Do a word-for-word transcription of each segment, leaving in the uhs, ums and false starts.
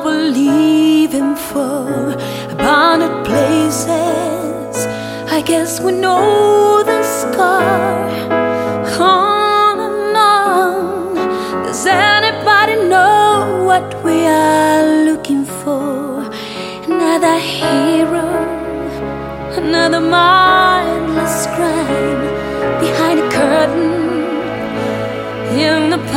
we're leaving for abandoned places. I guess we know the scar. On and on. Does anybody know what we are looking for? Another hero, another mindless crime behind a curtain in the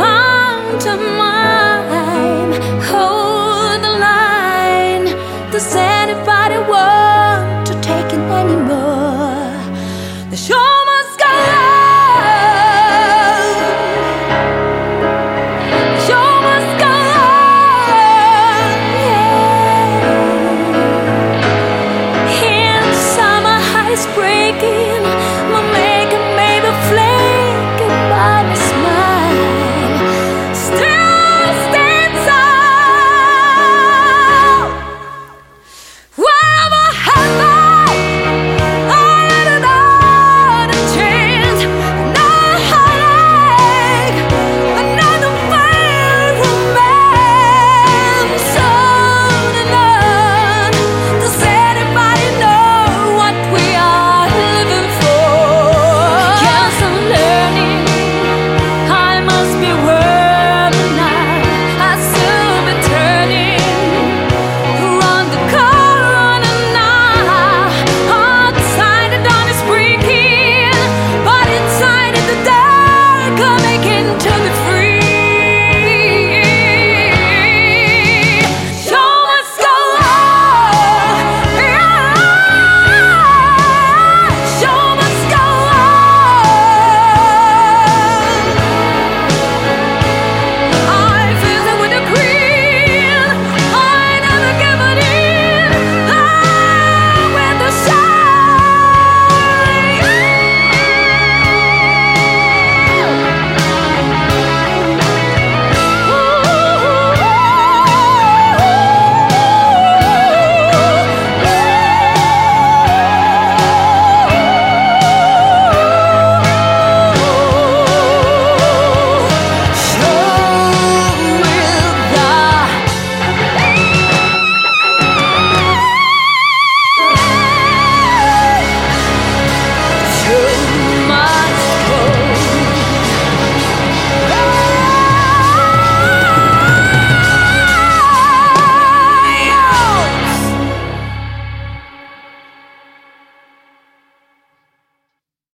pantomime. Hold the line. Does anybody want to take it anymore? The show must go on. The show must go on. Yeah. In summer, hearts breaking.